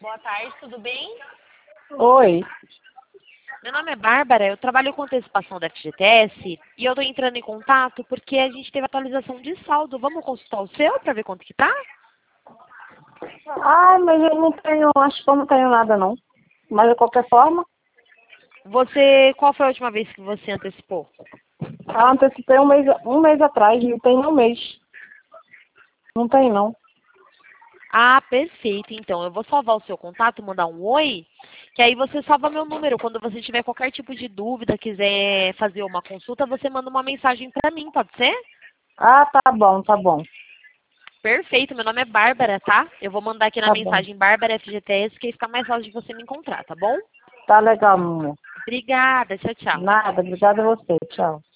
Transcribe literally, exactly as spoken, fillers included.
Boa tarde, tudo bem? Oi. Meu nome é Bárbara, eu trabalho com antecipação da F G T S e eu estou entrando em contato porque a gente teve atualização de saldo. Vamos consultar o seu para ver quanto que tá? Ah, mas eu não tenho, acho que eu não tenho nada não. Mas de qualquer forma, Você, qual foi a última vez que você antecipou? eu antecipei um mês, um mês atrás, não tem nem um mês. Não tem não. Ah, perfeito. Então, eu vou salvar o seu contato, mandar um oi, que aí você salva meu número. Quando você tiver qualquer tipo de dúvida, quiser fazer uma consulta, você manda uma mensagem para mim, pode ser? Ah, tá bom, tá bom. Perfeito, meu nome é Bárbara, tá? Eu vou mandar aqui na Tá bom. mensagem Bárbara F G T S, que aí fica mais fácil de você me encontrar, tá bom? Tá legal, meu amor. Obrigada, tchau, tchau. Nada, obrigada a você. Tchau.